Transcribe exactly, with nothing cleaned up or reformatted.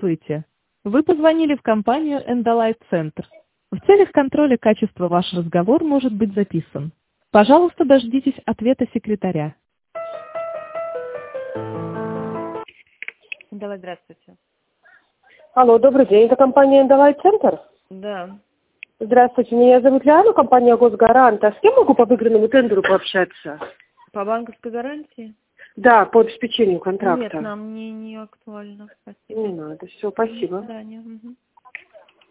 Здравствуйте. Вы позвонили в компанию Endolight Center. В целях контроля качества ваш разговор может быть записан. Пожалуйста, дождитесь ответа секретаря. Давай, здравствуйте. Алло, добрый день, это компания Endolight Center? Да. Здравствуйте, меня зовут Лиана, компания Госгарант. А с кем могу по выигранному тендеру пообщаться? По банковской гарантии? Да, по обеспечению контракта. Нет, нам не, не актуально. Спасибо. Не надо, все, спасибо. До свидания. Угу.